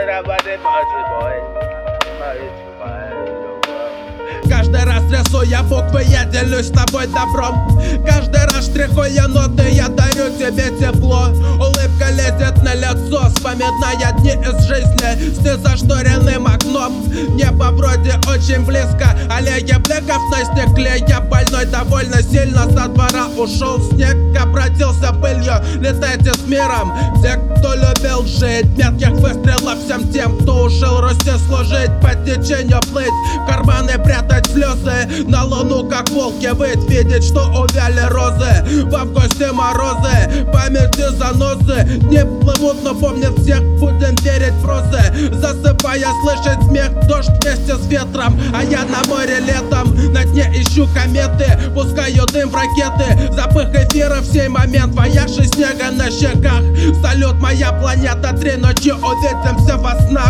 Каждый раз рисуя буквы, я делюсь с тобой добром. Каждый раз штрихуя ноты, я дарю тебе тепло. Улыбка лезет на лицо, вспоминая дни из жизни с зашторенным окном. Небо вроде очень близко, аллея бликов на стекле. Я больной довольно сильно, со двора ушел снег, обратился пылью, летайте с миром. Те, кто любил жить, метких выстрелов всем тем, кто ушел Руси служить, по течению плыть, в карманы прятать слезы, на луну как волки выть, видеть, что увяли розы, в августе морозы, памяти занозы, дни плывут, но помнят всех, будем верить в розы, засыпая слышать смех, дождь вместе с ветром, а я на море летом, на дне ищу кометы, пускаю дым в ракеты, запах эфира в сей момент, вояж из снега на щеках, салют, моя планета, 3 ночи увидимся во снах.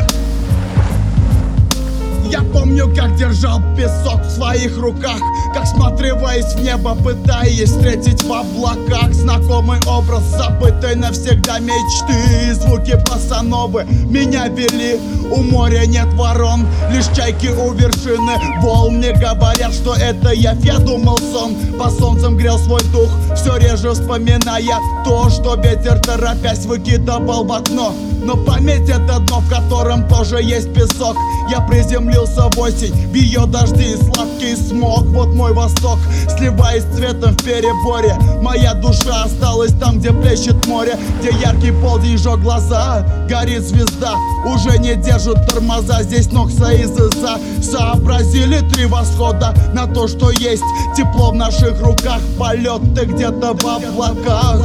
Я помню, как держал песок в своих руках, как всматриваясь в небо, пытаясь встретить в облаках знакомый образ забытой навсегда мечты. Звуки босановы меня вели, у моря нет ворон, лишь чайки у вершины волн. Мне говорят, что это я думал сон, по солнцам грел свой дух, все реже вспоминая то, что ветер торопясь выкидывал в окно. Но память — это дно, в котором тоже есть песок. Я приземлился в осень, в ее дожди и сладкий смог. Вот мой восток, сливаясь цветом в переборе. Моя душа осталась там, где плещет море, где яркий полдень жег глаза. Горит звезда, уже не держат тормоза. Здесь Нокса и ЗСА сообразили 3 восхода на то, что есть тепло в наших руках. Полет ты где-то в облаках.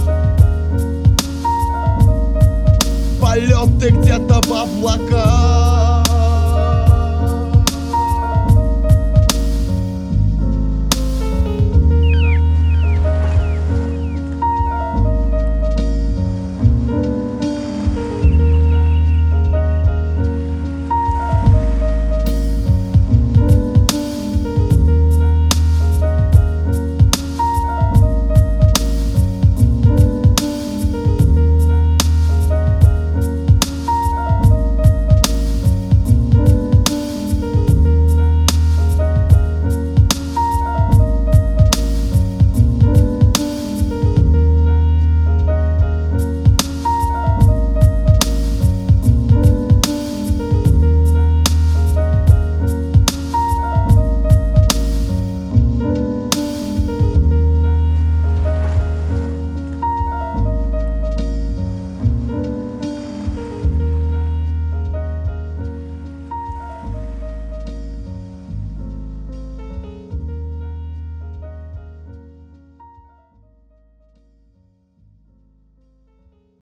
Полет ты где-то в облаках.